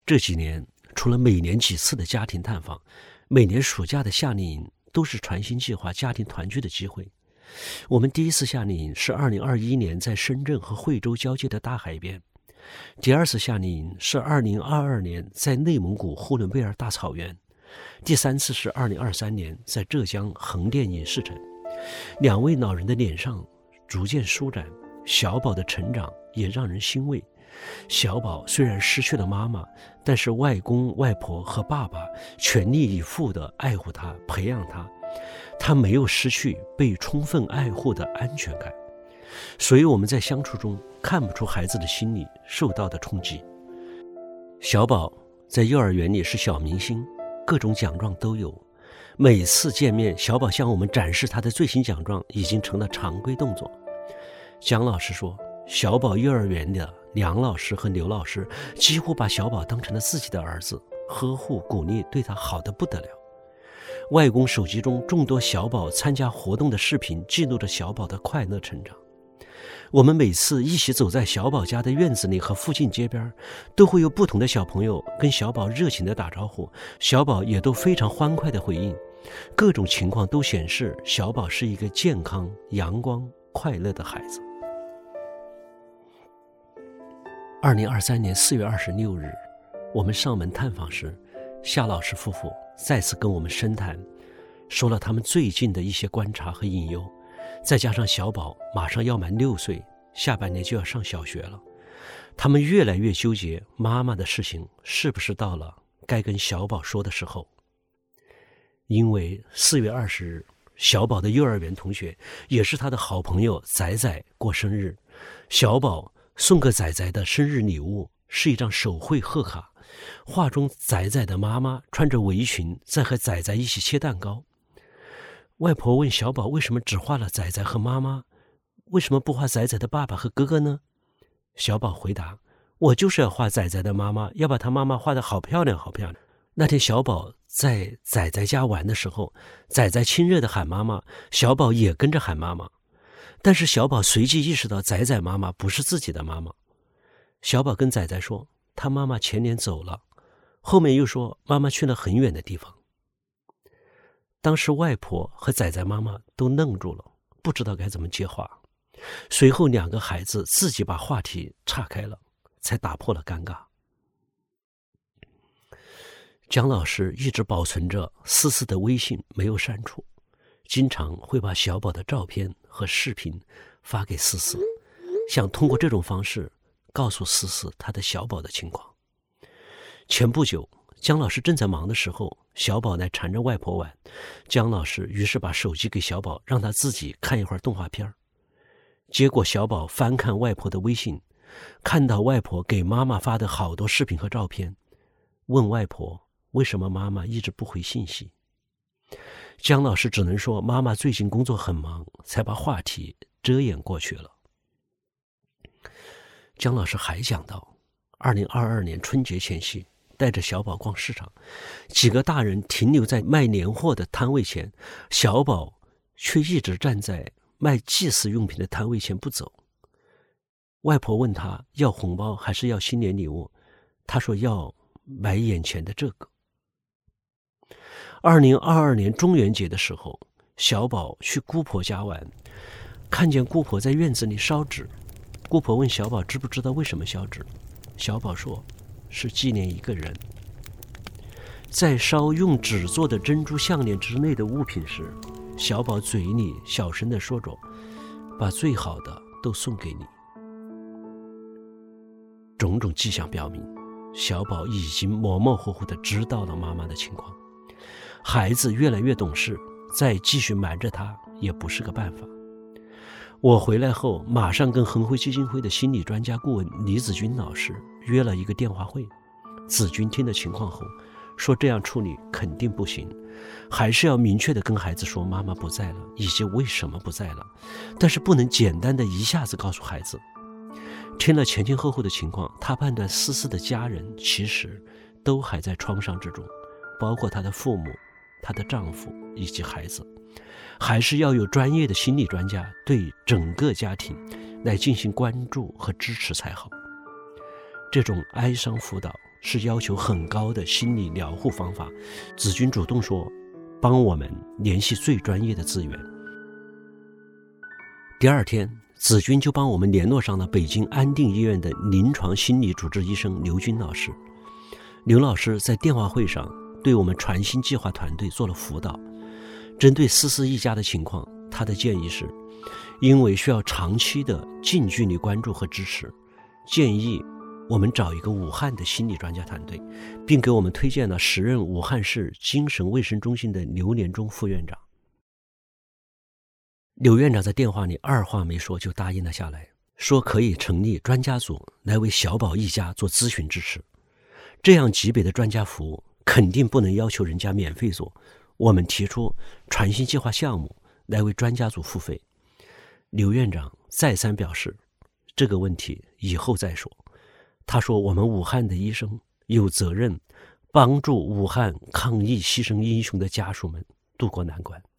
这几年，除了每年几次的家庭探访，每年暑假的夏令营都是传心计划家庭团聚的机会。我们第一次夏令营是2021年在深圳和惠州交界的大海边，第二次夏令营是2022年在内蒙古呼伦贝尔大草原，第三次是2023年在浙江横店影视城。两位老人的脸上逐渐舒展，小宝的成长也让人欣慰。小宝虽然失去了妈妈，但是外公外婆和爸爸全力以赴地爱护他，培养他，他没有失去被充分爱护的安全感。所以我们在相处中看不出孩子的心理受到的冲击。小宝在幼儿园里是小明星，各种奖状都有，每次见面小宝向我们展示他的最新奖状已经成了常规动作。姜老师说，小宝幼儿园的梁老师和刘老师几乎把小宝当成了自己的儿子，呵护鼓励，对他好得不得了。外公手机中众多小宝参加活动的视频记录着小宝的快乐成长。我们每次一起走在小宝家的院子里和附近街边，都会有不同的小朋友跟小宝热情地打招呼，小宝也都非常欢快地回应。各种情况都显示小宝是一个健康、阳光、快乐的孩子。2023年4月26日，我们上门探访时，夏老师夫妇再次跟我们深谈，说了他们最近的一些观察和隐忧。再加上小宝马上要满6岁，下半年就要上小学了，他们越来越纠结妈妈的事情是不是到了该跟小宝说的时候。因为4月20日，小宝的幼儿园同学也是他的好朋友仔仔过生日，小宝送给仔仔的生日礼物是一张手绘贺卡，画中仔仔的妈妈穿着围裙在和仔仔一起切蛋糕。外婆问小宝为什么只画了仔仔和妈妈，为什么不画仔仔的爸爸和哥哥呢？小宝回答，我就是要画仔仔的妈妈，要把他妈妈画得好漂亮好漂亮。那天小宝在仔仔家玩的时候，仔仔亲热地喊妈妈，小宝也跟着喊妈妈。但是小宝随即意识到仔仔妈妈不是自己的妈妈。小宝跟仔仔说，他妈妈前年走了，后面又说妈妈去了很远的地方。当时外婆和仔仔妈妈都愣住了，不知道该怎么接话。随后两个孩子自己把话题岔开了，才打破了尴尬。姜老师一直保存着思思的微信没有删除，经常会把小宝的照片和视频发给思思，想通过这种方式告诉思思他的小宝的情况。前不久姜老师正在忙的时候，小宝来缠着外婆玩，姜老师于是把手机给小宝，让他自己看一会儿动画片。结果小宝翻看外婆的微信，看到外婆给妈妈发的好多视频和照片，问外婆为什么妈妈一直不回信息。姜老师只能说妈妈最近工作很忙，才把话题遮掩过去了。姜老师还讲到2022年春节前夕，带着小宝逛市场，几个大人停留在卖年货的摊位前，小宝却一直站在卖祭祀用品的摊位前不走。外婆问他要红包还是要新年礼物，他说要买眼前的这个。2022年中元节的时候，小宝去姑婆家玩，看见姑婆在院子里烧纸，姑婆问小宝知不知道为什么烧纸，小宝说是纪念一个人。在烧用纸做的珍珠项链之类的物品时，小宝嘴里小声地说着，把最好的都送给你。种种迹象表明，小宝已经模模糊糊地知道了妈妈的情况。孩子越来越懂事，再继续瞒着他也不是个办法。我回来后马上跟恒辉基金会的心理专家顾问李子君老师约了一个电话会。子君听了情况后说，这样处理肯定不行，还是要明确地跟孩子说妈妈不在了，以及为什么不在了，但是不能简单的一下子告诉孩子。听了前前后后的情况，他判断思思的家人其实都还在创伤之中，包括她的父母、她的丈夫以及孩子，还是要有专业的心理专家对整个家庭来进行关注和支持才好。这种哀伤辅导是要求很高的心理疗护方法，子君主动说帮我们联系最专业的资源。第二天，子君就帮我们联络上了北京安定医院的临床心理主治医生刘军老师。刘老师在电话会上对我们传心计划团队做了辅导。针对思思一家的情况，他的建议是，因为需要长期的近距离关注和支持，建议我们找一个武汉的心理专家团队，并给我们推荐了时任武汉市精神卫生中心的刘连忠副院长。刘院长在电话里二话没说就答应了下来，说可以成立专家组来为小宝一家做咨询支持。这样级别的专家服务肯定不能要求人家免费做，我们提出传心计划项目来为专家组付费。刘院长再三表示这个问题以后再说。他说我们武汉的医生有责任帮助武汉抗疫牺牲英雄的家属们渡过难关。